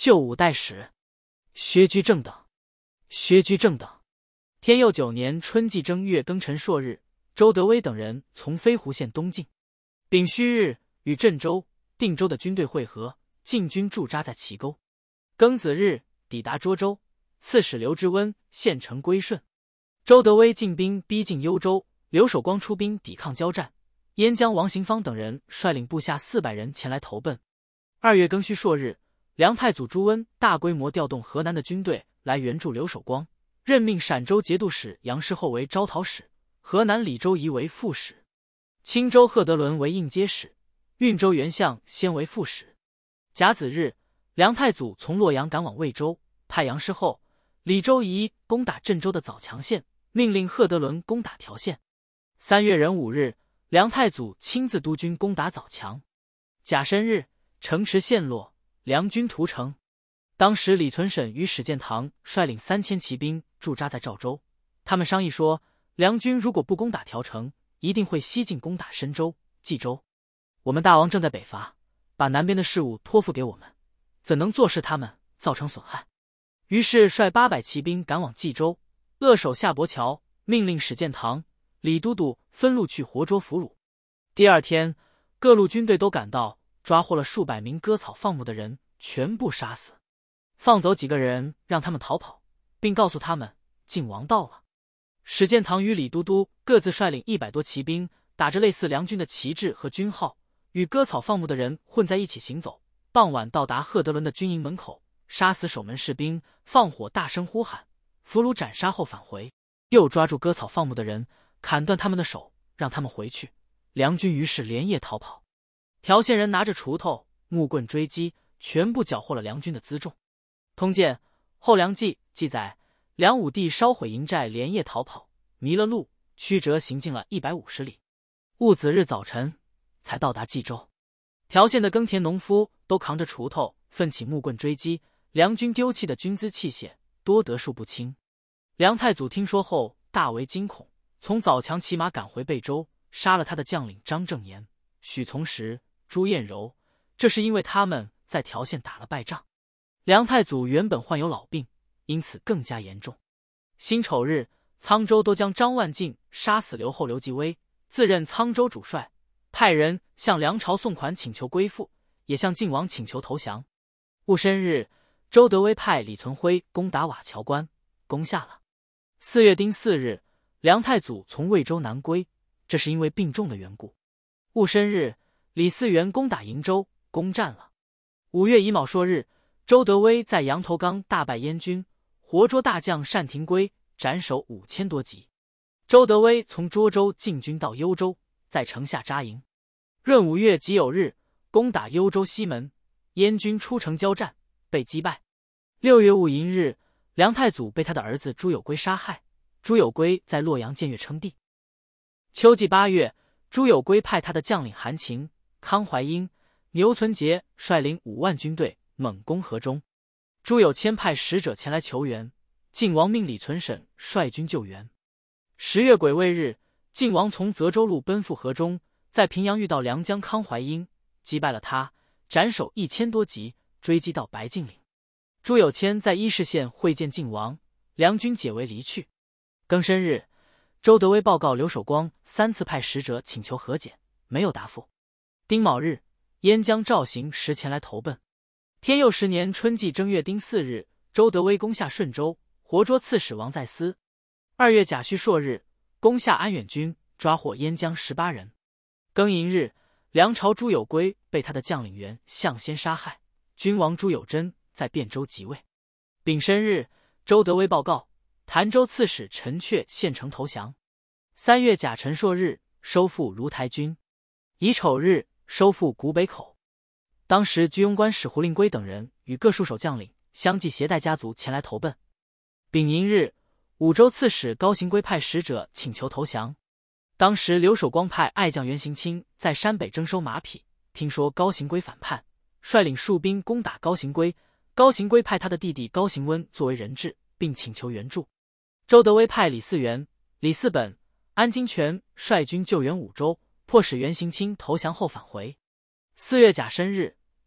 旧五代史。薛居正等。天佑9年春季正月庚辰朔日，周德威等人从飞狐县东进。丙戌日，与镇州、定州的军队会合，晋军驻扎在齐沟。庚子日，抵达涿州。刺史刘知温献城归顺。周德威进兵逼近幽州，刘守光出兵抵抗交战。燕将王行方等人率领部下400人前来投奔。2月庚戌朔日，梁太祖朱温大规模调动河南的军队来援助刘守光，任命陕州节度使杨师厚为招讨使，河南李周仪为副使，青州贺德伦为应接使，运州袁相先为副使。甲子日，梁太祖从洛阳赶往魏州，派杨师厚、李周仪攻打镇州的枣强县，命令贺德伦攻打条县。3月壬午日，梁太祖亲自督军攻打枣强。甲申日，城池陷落，梁军屠城。当时李存审与史建堂率领3000骑兵驻扎在赵州，他们商议说，梁军如果不攻打条城，一定会西进攻打深州、冀州。我们大王正在北伐，把南边的事务托付给我们，怎能坐视他们造成损害？于是率800骑兵赶往冀州，扼守夏伯桥，命令史建堂、李都督分路去活捉俘虏。第2天，各路军队都赶到，抓获了数百名割草放牧的人，全部杀死。放走几个人，让他们逃跑，并告诉他们晋王到了。史建堂与李都督各自率领100多骑兵，打着类似梁军的旗帜和军号，与割草放牧的人混在一起行走。傍晚到达贺德伦的军营门口，杀死守门士兵，放火大声呼喊，俘虏斩杀后返回，又抓住割草放牧的人，砍断他们的手，让他们回去。梁军于是连夜逃跑。条县人拿着锄头、木棍追击，全部缴获了梁军的辎重。通鉴《后梁记》记载，梁武帝烧毁营寨，连夜逃跑，迷了路，曲折行进了150里。戊子日早晨才到达冀州。条县的耕田农夫都扛着锄头，奋起木棍追击，梁军丢弃的军资器械多得数不清。梁太祖听说后大为惊恐，从枣强骑马赶回贝州，杀了他的将领张正言、许从实、朱彦柔，这是因为他们在条县打了败仗。梁太祖原本患有老病，因此更加严重。辛丑日，沧州都将张万进杀死刘后刘继威，自任沧州主帅，派人向梁朝送款请求归附，也向晋王请求投降。戊申日，周德威派李存辉攻打瓦桥关，攻下了。4月丁巳日，梁太祖从魏州南归，这是因为病重的缘故。戊申日，李嗣源攻打营州，攻占了。5月乙卯朔日，周德威在羊头岗大败燕军，活捉大将单廷圭，斩首5000多级。周德威从涿州进军到幽州，在城下扎营。闰5月己酉日，攻打幽州西门，燕军出城交战，被击败。6月戊寅日，梁太祖被他的儿子朱友圭杀害，朱友圭在洛阳建乐称帝。秋季8月，朱友圭派他的将领韩擒、康怀英、牛存杰率领5万军队猛攻河中。朱友谦派使者前来求援，晋王命李存审率军救援。10月癸未日，晋王从泽州路奔赴河中，在平阳遇到梁将康怀英，击败了他，斩首1000多级，追击到白敬岭。朱友谦在伊势县会见晋王，梁军解围离去。庚申日，周德威报告刘守光3次派使者请求和解，没有答复。丁卯日，燕将赵行时前来投奔。天佑10年春季正月丁巳日，周德威攻下顺州，活捉刺史王在思。2月甲戌朔日，攻下安远军，抓获燕将18人。庚寅日，梁朝朱友圭被他的将领袁相先杀害，君王朱友贞在汴州即位。丙申日，周德威报告潭州刺史陈确献城投降。3月甲辰朔日，收复卢台军。乙丑日，收复古北口。当时居庸关使胡令圭等人与各戍守将领相继携带家族前来投奔。丙寅日，武州刺史高行圭派使者请求投降。当时刘守光派爱将袁行清在山北征收马匹，听说高行圭反叛，率领数兵攻打高行圭。高行圭派他的弟弟高行温作为人质，并请求援助。周德威派李嗣源、李嗣本、安金泉率军救援武州，迫使袁行清投降后返回。4月甲申日，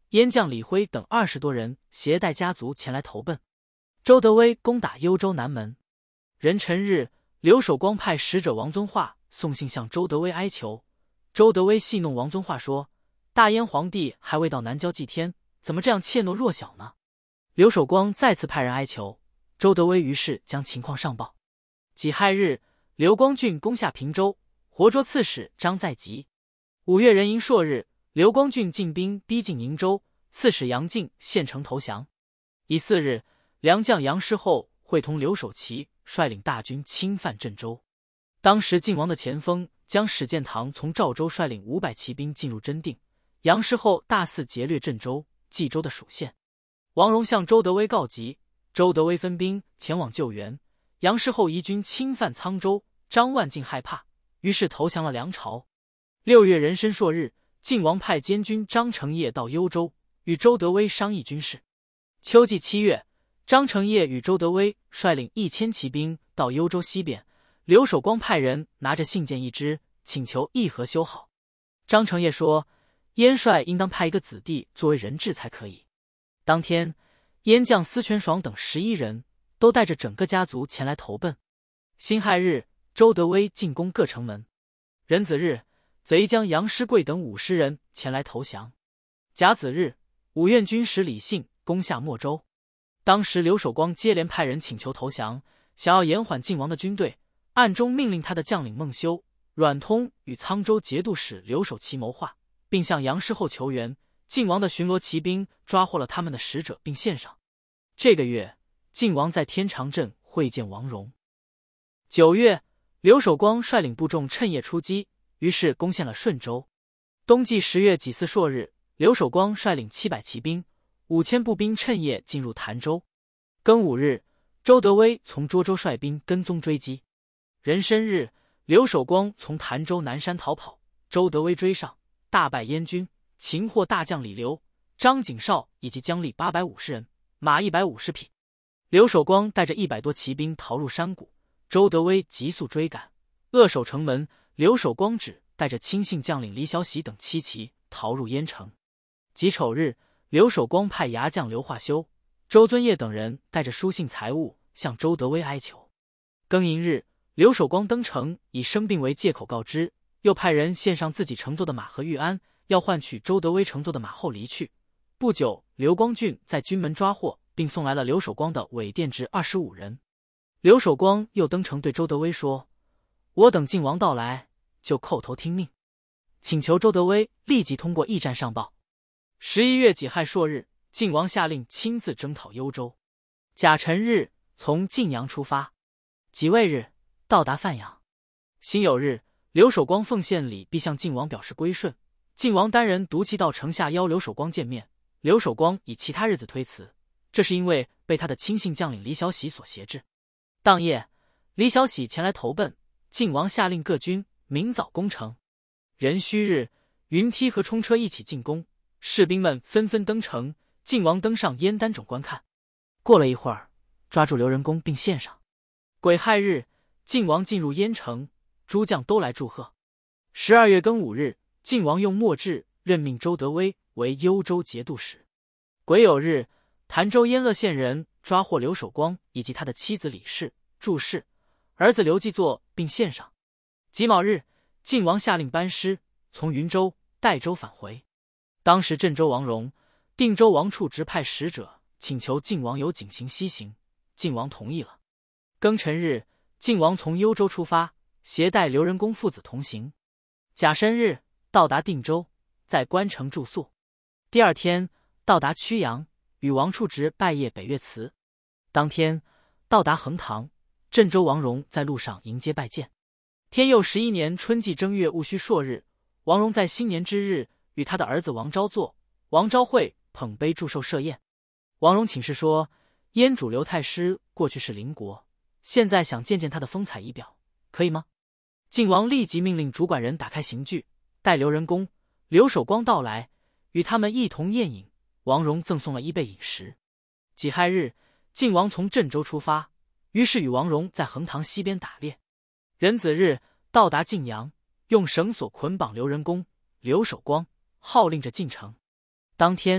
燕将李辉等20多人携带家族前来投奔。周德威攻打幽州南门。壬辰日，刘守光派使者王遵化送信向周德威哀求。周德威戏弄王遵化说：“大燕皇帝还未到南郊祭天，怎么这样怯懦弱小呢？”刘守光再次派人哀求，周德威于是将情况上报。己亥日，刘光俊攻下平州，活捉刺史张在吉。5月壬寅朔日，刘光俊进兵逼近宁州，刺史杨敬献城投降。乙巳日，良将杨师厚会同刘守奇率领大军侵犯郑州。当时晋王的前锋将史建堂从赵州率领500骑兵进入真定，杨师厚大肆劫掠郑州、冀州的属县。王戎向周德威告急，周德威分兵前往救援。杨师厚移军侵犯沧州，张万进害怕，于是投降了梁朝。6月壬申朔日，晋王派监军张承业到幽州，与周德威商议军事。秋季7月，张承业与周德威率领1000骑兵到幽州西边，刘守光派人拿着信件一支，请求议和修好。张承业说：“燕帅应当派一个子弟作为人质才可以。”当天，燕将司权爽等11人都带着整个家族前来投奔。辛亥日，周德威进攻各城门。壬子日，贼将杨师贵等50人前来投降。甲子日，五院军使李信攻下莫州。当时刘守光接连派人请求投降，想要延缓晋王的军队，暗中命令他的将领孟修、阮通与沧州节度使刘守奇谋划，并向杨师厚求援。晋王的巡逻骑兵抓获了他们的使者，并献上。这个月，晋王在天长镇会见王戎。9月，刘守光率领部众趁夜出击，于是攻陷了顺州。冬季10月己巳朔日，刘守光率领700骑兵、5000步兵趁夜进入潭州。庚午日，周德威从涿州率兵跟踪追击。壬申日，刘守光从潭州南山逃跑，周德威追上，大败燕军，擒获大将李刘、张景绍以及将吏850人，马150匹。刘守光带着100多骑兵逃入山谷，周德威急速追赶，扼守城门。刘守光只带着亲信将领李小喜等7骑逃入燕城。己丑日，刘守光派牙将刘化修、周遵业等人带着书信财物向周德威哀求。庚寅日，刘守光登城，以生病为借口告知，又派人献上自己乘坐的马和玉鞍，要换取周德威乘坐的马后离去。不久，刘光俊在军门抓获，并送来了刘守光的伪殿直25人。刘守光又登城对周德威说：“我等晋王到来，就叩头听命。”请求周德威立即通过驿站上报。11月己亥朔日，晋王下令亲自征讨幽州。甲辰日，从晋阳出发。己未日，到达范阳。辛酉日，刘守光奉献礼，必向晋王表示归顺。晋王单人独骑到城下邀刘守光见面，刘守光以其他日子推辞，这是因为被他的亲信将领李小喜所挟制。当夜，李小喜前来投奔，晋王下令各军明早攻城。壬戌日，云梯和冲车一起进攻，士兵们纷纷登城，晋王登上燕丹冢观看。过了一会儿，抓住刘仁恭并献上。癸亥日，晋王进入燕城，诸将都来祝贺。12月庚午日，晋王用墨志任命周德威为幽州节度使。癸酉日，潭州燕乐县人抓获刘守光以及他的妻子李氏、祝氏、儿子刘继作，并献上。己卯日，晋王下令班师，从云州、代州返回。当时镇州王戎、定州王处直派使者请求晋王有景行西行，晋王同意了。庚辰日，晋王从幽州出发，携带刘仁恭父子同行。甲申日，到达定州，在关城住宿。第二天到达曲阳，与王处直拜谒北岳祠。当天到达横塘，镇州王戎在路上迎接拜见。天佑11年春季正月戊戌朔日，王戎在新年之日与他的儿子王昭作、王昭惠捧杯祝寿设宴。王戎请示说，燕主刘太师过去是邻国，现在想见见他的风采仪表，可以吗？晋王立即命令主管人打开刑具，待刘仁恭、刘守光到来，与他们一同宴饮。王戎赠送了1倍饮食。己亥日，晋王从镇州出发，于是与王戎在横塘西边打猎。壬子日，到达晋阳，用绳索捆绑刘仁恭、刘守光，号令着进城。当天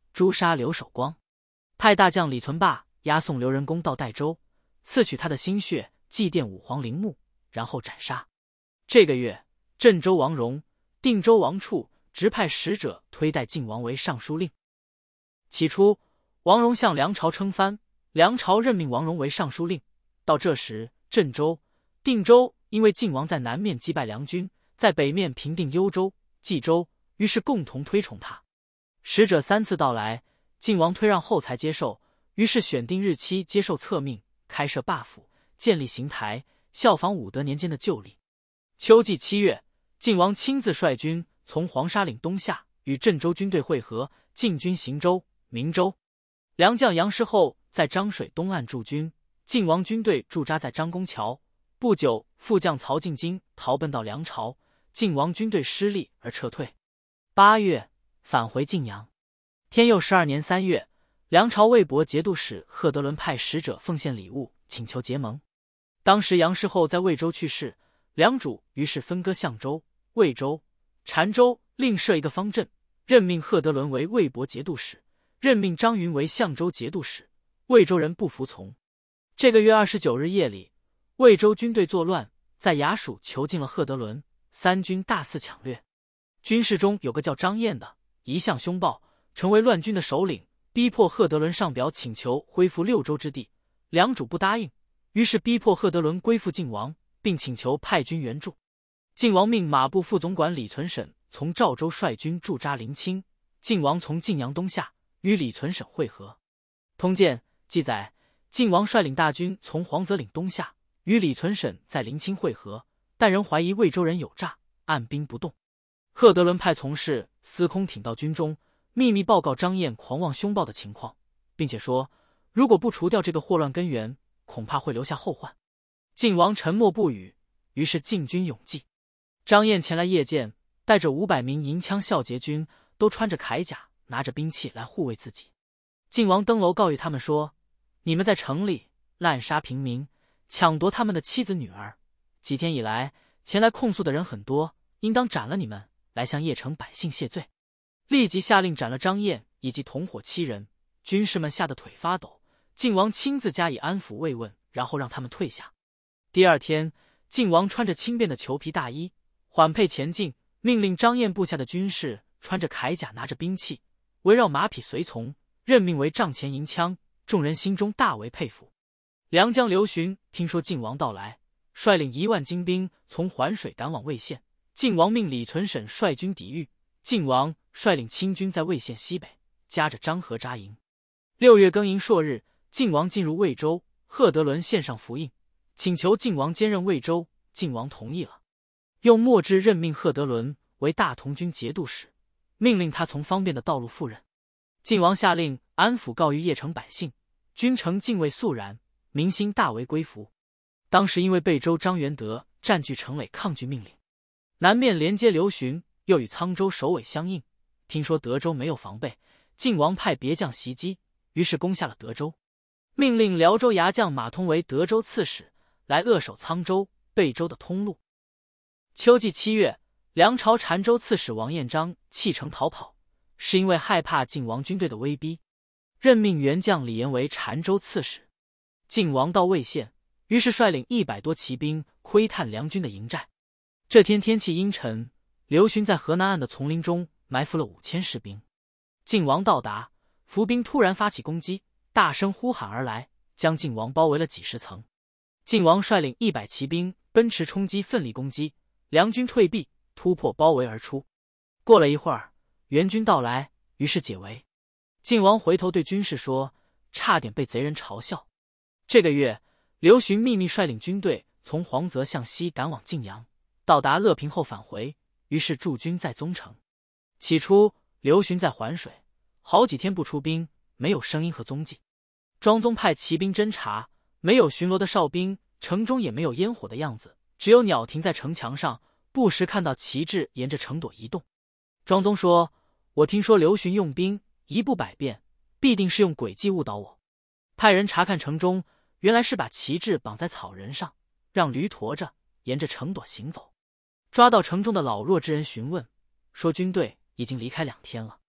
诛杀刘守光，派大将李存霸押送刘仁恭到代州，刺取他的心血，祭奠武皇陵墓，然后斩杀。这个月，镇州王荣、定州王处直派使者推戴晋王为尚书令。起初，王荣向梁朝称藩，梁朝任命王荣为尚书令。到这时，镇州、定州因为晋王在南面击败梁军，在北面平定幽州、冀州，于是共同推崇他。使者3次到来，晋王推让后才接受，于是选定日期接受册命，开设罢府，建立刑台，效仿武德年间的旧例。秋季7月，晋王亲自率军从黄沙岭东下，与镇州军队会合，进军邢州、明州。梁将杨师厚在漳水东岸驻军，晋王军队驻扎在张公桥。不久，副将曹敬金逃奔到梁朝，晋王军队失利而撤退。8月，返回晋阳。天佑12年3月，梁朝魏博节度使贺德伦派使者奉献礼物，请求结盟。当时杨师厚在魏州去世，梁主于是分割相州、魏州、澶州，另设一个方阵，任命贺德伦为魏博节度使，任命张云为相州节度使。魏州人不服从。这个月29日夜里，魏州军队作乱，在衙署囚禁了贺德伦，三军大肆抢掠。军士中有个叫张燕的，一向凶暴，成为乱军的首领，逼迫贺德伦上表请求恢复6州之地。梁主不答应，于是逼迫贺德伦归附晋王，并请求派军援助。晋王命马步副总管李存审从赵州率军驻扎临清，晋王从晋阳东下，与李存审会合。通鉴记载，晋王率领大军从黄泽岭东下，与李存审在临清会合，但仍怀疑魏州人有诈，按兵不动。贺德伦派从事司空挺到军中，秘密报告张燕狂妄凶暴的情况，并且说，如果不除掉这个祸乱根源，恐怕会留下后患。晋王沉默不语，于是进军永济。张燕前来谒见，带着500名银枪校节军，都穿着铠甲，拿着兵器来护卫自己。晋王登楼告谕他们说，你们在城里滥杀平民，抢夺他们的妻子女儿，几天以来前来控诉的人很多，应当斩了你们，来向邺城百姓谢罪。立即下令斩了张燕以及同伙7人，军士们吓得腿发抖。晋王亲自加以安抚慰问，然后让他们退下。第二天，晋王穿着轻便的裘皮大衣，缓辔前进，命令张燕部下的军士穿着铠甲，拿着兵器，围绕马匹随从，任命为帐前银枪。众人心中大为佩服。梁将刘询听说晋王到来，率领1万精兵从环水赶往魏县。晋王命李存审率军抵御，晋王率领清军在魏县西北夹着漳河扎营。6月庚寅朔日，晋王进入魏州，贺德伦献上符印，请求晋王兼任魏州，晋王同意了，用墨志任命贺德伦为大同军节度使，命令他从方便的道路赴任。晋王下令安抚告谕邺城百姓，君臣敬畏肃然，民心大为归服。当时因为贝州张元德占据城垒抗拒命令，南面连接刘询，又与沧州首尾相应。听说德州没有防备，晋王派别将袭击，于是攻下了德州，命令辽州牙将马通为德州刺史，来扼守沧州、贝州的通路。秋季7月，梁朝澶州刺史王彦章弃城逃跑，是因为害怕晋王军队的威逼，任命元将李严为澶州刺史。晋王到魏县，于是率领100多骑兵窥探梁军的营寨。这天天气阴沉，刘询在河南岸的丛林中埋伏了5000士兵。晋王到达，伏兵突然发起攻击，大声呼喊而来，将晋王包围了几十层。晋王率领100骑兵奔驰冲击，奋力攻击，梁军退避，突破包围而出。过了一会儿，援军到来，于是解围。晋王回头对军士说，差点被贼人嘲笑。这个月，刘询秘密率领军队从黄泽向西赶往晋阳，到达乐平后返回，于是驻军在宗城。起初，刘询在环水，好几天不出兵，没有声音和踪迹。庄宗派骑兵侦察，没有巡逻的哨兵，城中也没有烟火的样子，只有鸟停在城墙上，不时看到旗帜沿着城垛移动。庄宗说，我听说刘询用兵一步百变，必定是用诡计误导我。派人查看城中，原来是把旗帜绑在草人上，让驴驮着，沿着城垛行走。抓到城中的老弱之人询问，说军队已经离开2天了。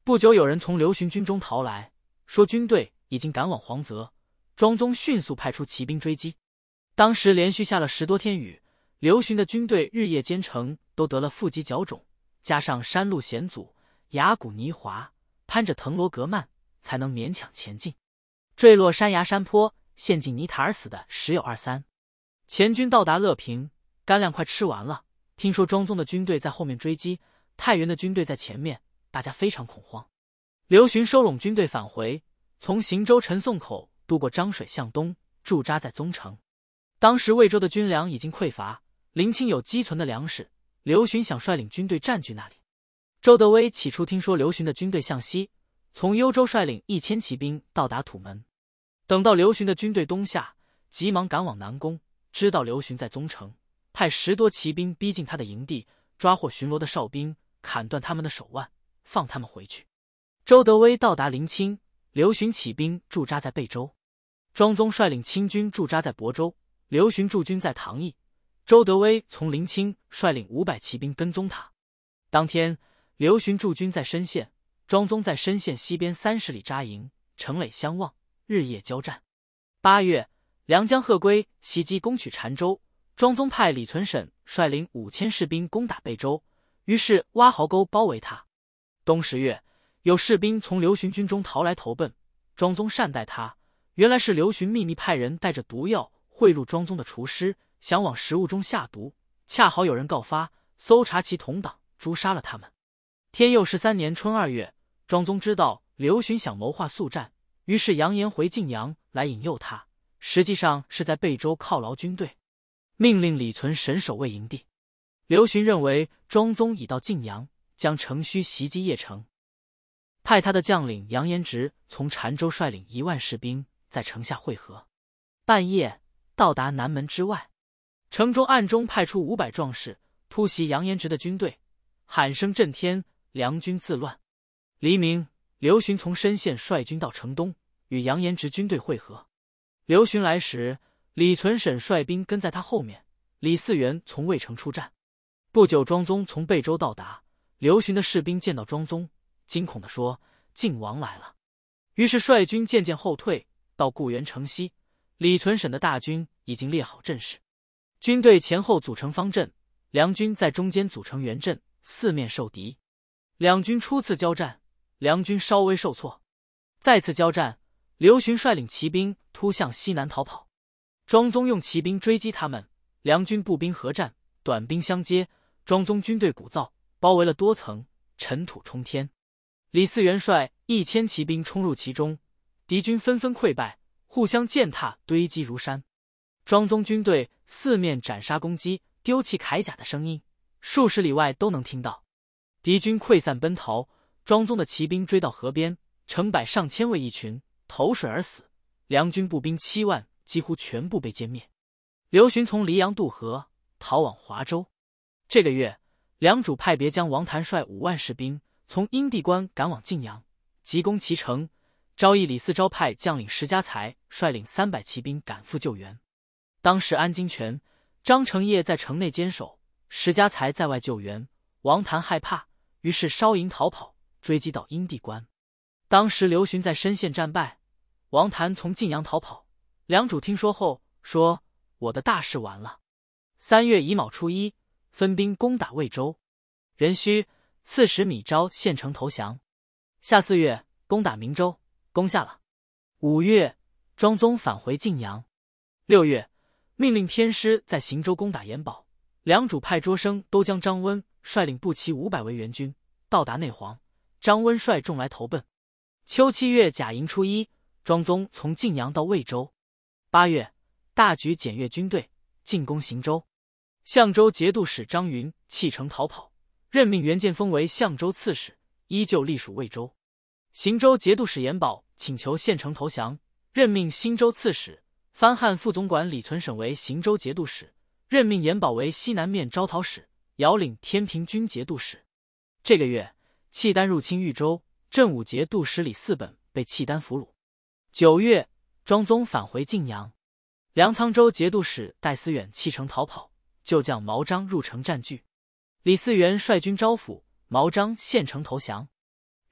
不久，有人从刘询军中逃来，说军队已经赶往黄泽。庄宗迅速派出骑兵追击。当时连续下了10多天雨，刘询的军队日夜兼程，都得了腹肌脚肿，加上山路险阻，崖谷泥滑，攀着藤萝格蔓，才能勉强前进。坠落山崖山坡，陷进泥潭而死的时有2、3。前军到达乐平，干粮快吃完了，听说庄宗的军队在后面追击，太原的军队在前面，大家非常恐慌。刘询收拢军队返回，从邢州陈宋口渡过漳水向东，驻扎在宗城。当时魏州的军粮已经匮乏，临清有积存的粮食，刘询想率领军队占据那里。周德威起初听说刘询的军队向西，从幽州率领1000骑兵到达土门。等到刘询的军队东下，急忙赶往南宫，知道刘询在宗城，派10多骑兵逼近他的营地，抓获巡逻的哨兵，砍断他们的手腕，放他们回去。周德威到达临清，刘询起兵驻扎在贝州。庄宗率领清军驻扎在亳州，刘询驻军在唐邑。周德威从临清率领500骑兵跟踪他。当天，刘询驻军在深县，庄宗在深县西边30里扎营，城垒相望，日夜交战。8月，梁将贺归袭击攻取澶州，庄宗派李存审率领5000士兵攻打贝州，于是挖壕沟包围他。冬10月，有士兵从刘询军中逃来投奔，庄宗善待他，原来是刘询秘密派人带着毒药贿赂庄宗的厨师，想往食物中下毒，恰好有人告发，搜查其同党，诛杀了他们。天佑13年春2月，庄宗知道刘询想谋划速战，于是扬言回晋阳来引诱他，实际上是在贝州犒劳军队，命令李存审守卫营地。刘询认为庄宗已到晋阳，将乘虚袭击邺城，派他的将领杨延直从澶州率领1万士兵在城下会合。半夜到达南门之外，城中暗中派出500壮士突袭杨延直的军队，喊声震天，梁军自乱。黎明，刘询从深县率军到城东，与杨延直军队会合。刘询来时，李存审率兵跟在他后面，李嗣源从渭城出战。不久，庄宗从贝州到达，刘询的士兵见到庄宗，惊恐地说：“晋王来了。”于是率军渐渐后退，到固原城西。李存审的大军已经列好阵势，军队前后组成方阵，梁军在中间组成圆阵，四面受敌。两军初次交战，梁军稍微受挫。再次交战，刘询率领骑兵突向西南逃跑，庄宗用骑兵追击他们，梁军步兵合战，短兵相接，庄宗军队鼓噪，包围了多层，尘土冲天。李嗣源率1000骑兵冲入其中，敌军纷纷溃败，互相践踏，堆积如山。庄宗军队四面斩杀攻击，丢弃铠甲的声音数十里外都能听到。敌军溃散奔逃，庄宗的骑兵追到河边，成百上千为一群，投水而死。梁军步兵7万几乎全部被歼灭。刘询从黎阳渡河，逃往华州。这个月，梁主派别将王谭率5万士兵从阴地关赶往晋阳，急攻其城。昭义李嗣昭派将领石家才率领300骑兵赶赴救援。当时安金泉、张承业在城内坚守，石家才在外救援。王谭害怕，于是烧营逃跑，追击到阴地关。当时刘询在深县战败，王谭从晋阳逃跑。梁主听说后说：“我的大事完了。”3月乙卯初1，分兵攻打魏州。壬戌，刺史米昭献城投降。夏4月，攻打明州，攻下了。5月，庄宗返回晋阳。6月，命令偏师在邢州攻打延保。梁主派卓生都将张温率领步骑500为援军，到达内黄。张温率众来投奔。秋7月甲寅初1，庄宗从晋阳到魏州。8月，大举检阅军队，进攻邢州。相州节度使张云弃城逃跑，任命袁建锋为相州刺史，依旧隶属魏州。邢州节度使延保请求献城投降，任命新州刺史番汉副总管李存审为邢州节度使，任命延保为西南面招讨使，遥领天平军节度使。这个月，契丹入侵豫州，镇武节度使李嗣本被契丹俘虏。9月，庄宗返回晋阳。粮仓州节度使戴思远弃城逃跑，旧将毛章入城占据。李嗣源率军招抚，毛章献城投降。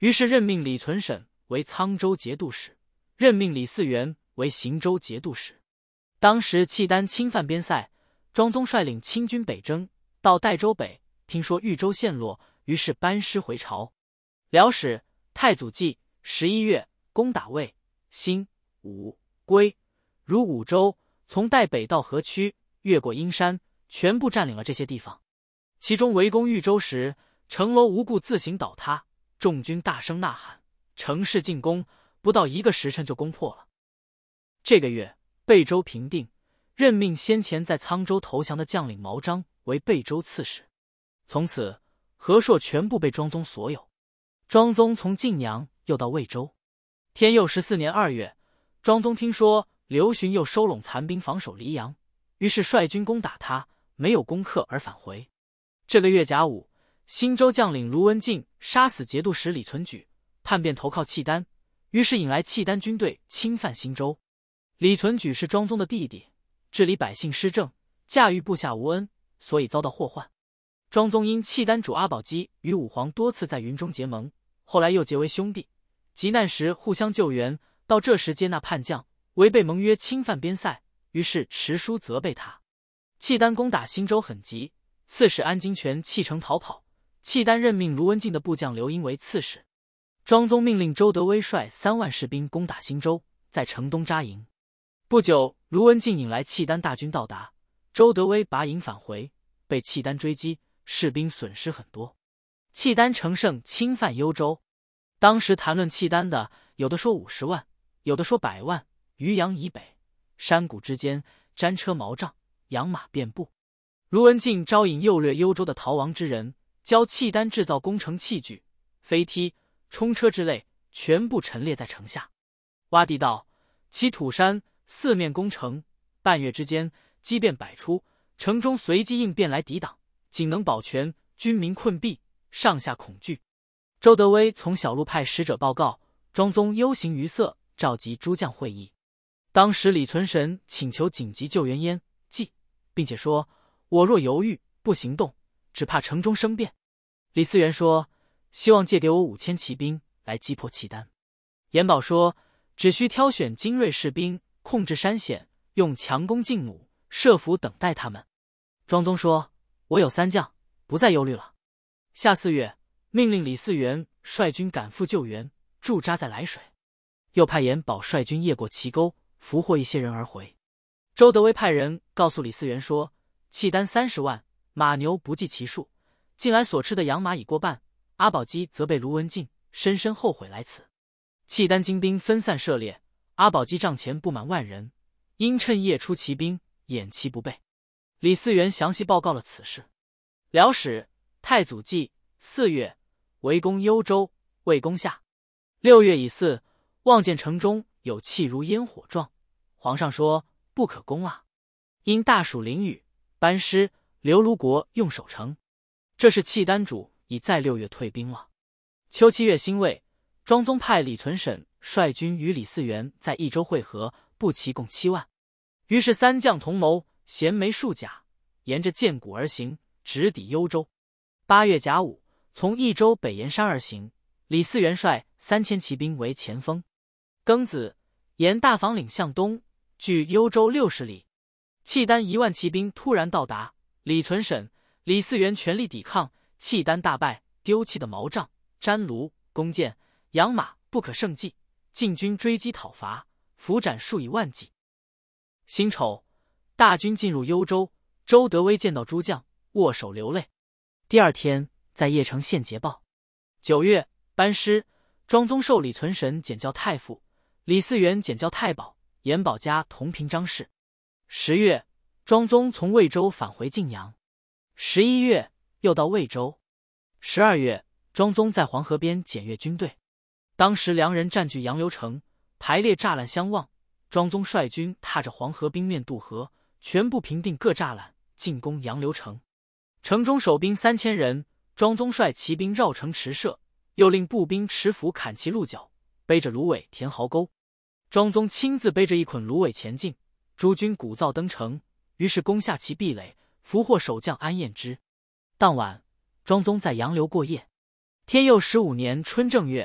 于是任命李存审为沧州节度使，任命李嗣源为行州节度使。当时契丹侵犯边塞，庄宗率领清军北征，到代州北，听说豫州陷落，于是班师回朝。辽史太祖纪11月攻打魏、兴、武、归、如五州，从代北到河曲，越过阴山，全部占领了这些地方。其中围攻豫州时，城楼无故自行倒塌，众军大声呐喊，城市进攻，不到1个时辰就攻破了。这个月，贝州平定，任命先前在沧州投降的将领毛章为贝州刺史。从此，和硕全部被庄宗所有。庄宗从晋阳又到魏州。天佑14年2月，庄宗听说刘询又收拢残兵防守黎阳，于是率军攻打他，没有攻克而返回。这个月甲午，新州将领卢文进杀死节度使李存举，叛变投靠契丹，于是引来契丹军队侵犯新州。李存举是庄宗的弟弟，治理百姓施政，驾驭部下无恩，所以遭到祸患。庄宗因契丹主阿保机与武皇多次在云中结盟，后来又结为兄弟，急难时互相救援，到这时接纳叛将，违背盟约侵犯边塞，于是持书责备他。契丹攻打新州很急，刺史安金泉弃城逃跑，契丹任命卢文进的部将刘英为刺史。庄宗命令周德威率3万士兵攻打新州，在城东扎营。不久，卢文进引来契丹大军到达，周德威拔营返回，被契丹追击，士兵损失很多。契丹乘胜侵犯幽州，当时谈论契丹的，有的说50万，有的说100万。渔阳以北，山谷之间，战车毛帐，养马遍布。卢文进招引诱掠幽州的逃亡之人，教契丹制造工程器具，飞梯、冲车之类，全部陈列在城下。挖地道，起土山，四面攻城，半月之间，机变百出，城中随机应变来抵挡，仅能保全，军民困闭，上下恐惧。周德威从小路派使者报告，庄宗忧形于色，召集诸将会议。当时李存审请求紧急救援燕、冀，并且说：“我若犹豫不行动，只怕城中生变。”李嗣源说：“希望借给我5000骑兵来击破契丹。”严保说：“只需挑选精锐士兵，控制山险，用强弓劲弩，设伏等待他们。”庄宗说：“我有3将，不再忧虑了。”下4月，命令李嗣源率军赶赴救援，驻扎在涞水。又派严保率军夜过齐沟，俘获一些人而回。周德威派人告诉李嗣源说：“契丹30万，马牛不计其数，近来所吃的养马已过半。阿保机责备卢文进，深深后悔来此。契丹精兵分散涉猎，阿保机帐前不满万人，因趁夜出骑兵，掩其不备。”李嗣源详细报告了此事。辽史太祖纪4月，围攻幽州，未攻下。6月乙巳，望见城中有气如烟火状，皇上说不可攻啊。因大暑淋雨，班师刘卢国用守城。这是契丹主已在6月退兵了。秋7月辛未，庄宗派李存审率军与李嗣源在益州会合，步骑共7万。于是3将同谋，衔枚束甲，沿着涧谷而行，直抵幽州。8月甲午，从益州北沿山而行，李嗣源率3000骑兵为前锋。庚子，沿大房岭向东，距幽州60里。契丹1万骑兵突然到达，李存审、李嗣源全力抵抗，契丹大败，丢弃的毛帐、毡炉、弓箭、养马不可胜计，晋军追击讨伐，俘斩数以万计。辛丑，大军进入幽州，周德威见到诸将，握手流泪。第2天，在邺城献捷报。9月，班师，庄宗授李存审检校太傅，李嗣源检校太保，严保家同平章事。10月，庄宗从魏州返回晋阳。11月，又到魏州。12月，庄宗在黄河边检阅军队。当时梁人占据杨柳城，排列栅栏相望。庄宗率军踏着黄河冰面渡河，全部平定各栅栏，进攻杨柳城。城中守兵3000人，庄宗率骑兵绕城驰射，又令步兵持斧砍其鹿角，背着芦苇填壕沟。庄宗亲自背着一捆芦苇前进，诸军鼓噪登城，于是攻下其壁垒，俘获守将安彦之。当晚，庄宗在杨柳过夜。天佑15年春正月，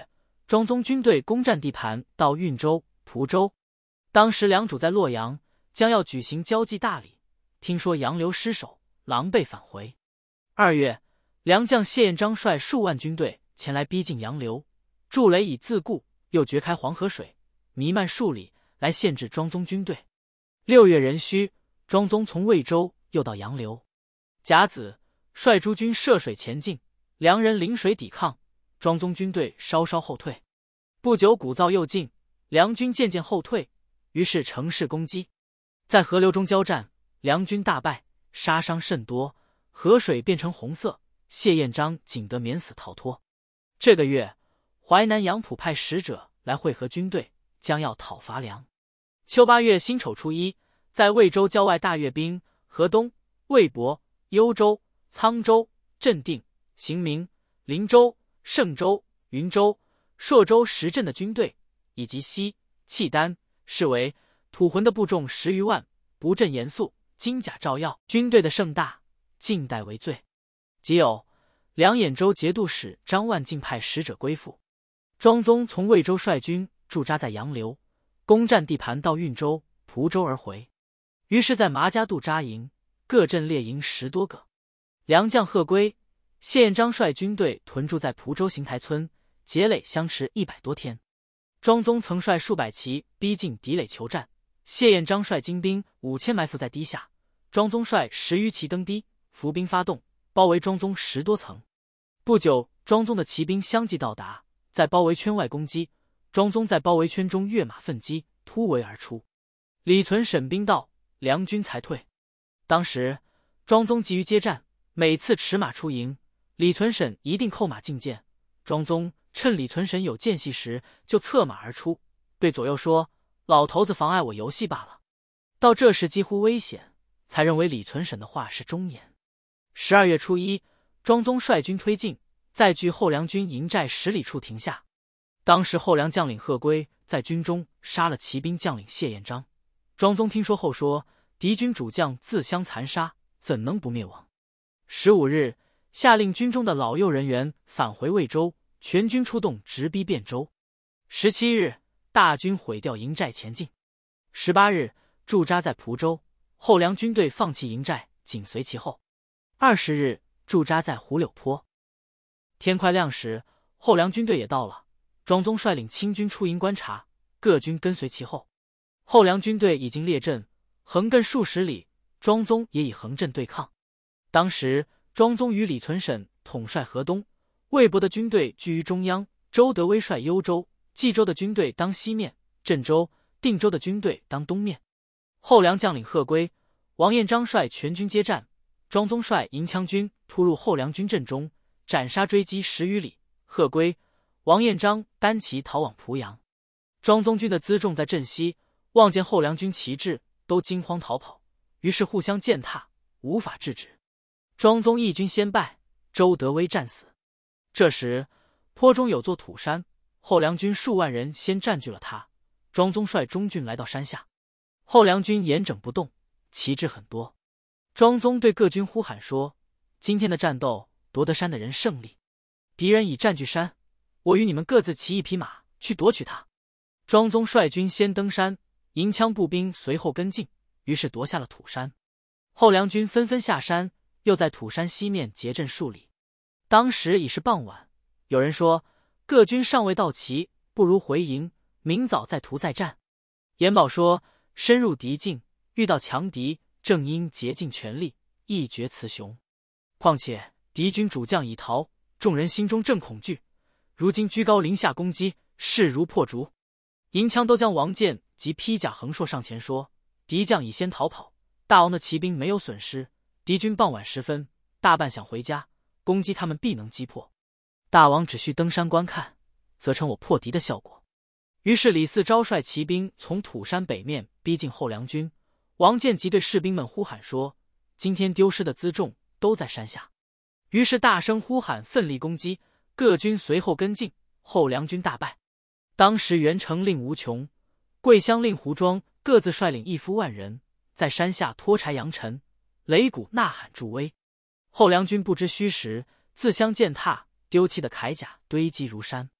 庄宗军队攻占地盘到运州、蒲州。当时梁主在洛阳，将要举行交际大礼，听说杨刘失守，狼狈返回。2月，梁将谢彦章率数万军队前来逼近杨刘，筑垒以自固，又决开黄河水，弥漫数里，来限制庄宗军队。6月壬戌，庄宗从魏州又到杨刘。甲子，率诸军涉水前进，梁人临水抵抗，庄宗军队稍稍后退。不久，鼓噪又进，梁军渐渐后退，于是乘势攻击。在河流中交战，梁军大败，杀伤甚多，河水变成红色，谢彦章仅得免死逃脱。这个月，淮南杨浦派使者来会合军队，将要讨伐梁。秋8月辛丑初一，在魏州郊外大阅兵、河东、魏博、幽州、沧州、镇定、行明、灵州、盛州、云州、朔州10镇的军队，以及西、契丹，是为土浑的部众10余万，不阵严肃，金甲照耀，军队的盛大，尽待为罪。即有梁兖州节度使张万进派使者归附。庄宗从魏州率军驻扎在杨刘，攻占地盘到运州、蒲州而回。于是，在麻家渡扎营，各镇列营10多个。梁将贺归、谢彦章率军队屯驻在蒲州邢台村，结垒相持100多天。庄宗曾率数百骑逼近敌垒求战，谢彦章率精兵5000埋伏在堤下，庄宗率10余骑登堤，伏兵发动，包围庄宗10多层。不久，庄宗的骑兵相继到达，在包围圈外攻击。庄宗在包围圈中跃马奋击，突围而出。李存审兵到，梁军才退。当时庄宗急于接战，每次驰马出营，李存审一定扣马进谏。庄宗趁李存审有间隙时，就策马而出，对左右说：“老头子妨碍我游戏罢了。”到这时几乎危险，才认为李存审的话是忠言。12月初一，庄宗率军推进，在距后梁军营寨10里处停下。当时后梁将领贺归在军中杀了骑兵将领谢彦章。庄宗听说后说：“敌军主将自相残杀，怎能不灭亡？”15日，下令军中的老幼人员返回魏州，全军出动直逼汴州。17日，大军毁掉营寨前进。18日，驻扎在蒲州，后梁军队放弃营寨，紧随其后。20日，驻扎在胡柳坡。天快亮时，后梁军队也到了。庄宗率领清军出营观察，各军跟随其后。后梁军队已经列阵，横亘数十里，庄宗也已横阵对抗。当时庄宗与李存审统帅河东，魏博的军队居于中央，周德威率幽州、冀州的军队当西面，镇州、定州的军队当东面。后梁将领贺归、王彦章率全军接战，庄宗率银枪军突入后梁军阵中，斩杀追击10余里。贺归、王彦章单骑逃往濮阳。庄宗军的辎重在镇西，望见后梁军旗帜，都惊慌逃跑，于是互相践踏，无法制止。庄宗义军先败，周德威战死。这时坡中有座土山，后梁军数万人先占据了它。庄宗率中军来到山下，后梁军严整不动，旗帜很多。庄宗对各军呼喊说：“今天的战斗，夺得山的人胜利。敌人已占据山，我与你们各自骑1匹马去夺取它。”庄宗率军先登山，银枪步兵随后跟进，于是夺下了土山。后梁军纷纷下山，又在土山西面结阵数里。当时已是傍晚，有人说各军尚未到齐，不如回营，明早再图再战。严保说：“深入敌境，遇到强敌，正应竭尽全力，一决雌雄。况且敌军主将已逃，众人心中正恐惧，如今居高临下攻击，势如破竹。”银枪都将王建及披甲横槊上前说：“敌将已先逃跑，大王的骑兵没有损失。敌军傍晚时分，大半想回家，攻击他们必能击破。大王只需登山观看，则成我破敌的效果。”于是李嗣昭率骑兵从土山北面逼近后梁军。王建即对士兵们呼喊说：“今天丢失的辎重都在山下。”于是大声呼喊，奋力攻击，各军随后跟进，后梁军大败。当时元成令吴琼、桂乡令胡庄各自率领1夫万人，在山下拖柴扬尘，擂鼓呐喊助威。后梁军不知虚实，自相践踏，丢弃的铠甲堆积如山。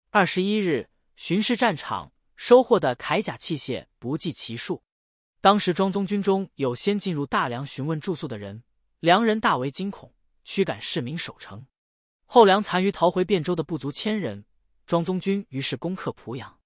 21日，巡视战场，收获的铠甲器械不计其数。当时庄宗军中有先进入大梁询问住宿的人，梁人大为惊恐，驱赶市民守城。后梁残余逃回汴州的不足1000人，庄宗军于是攻克濮阳。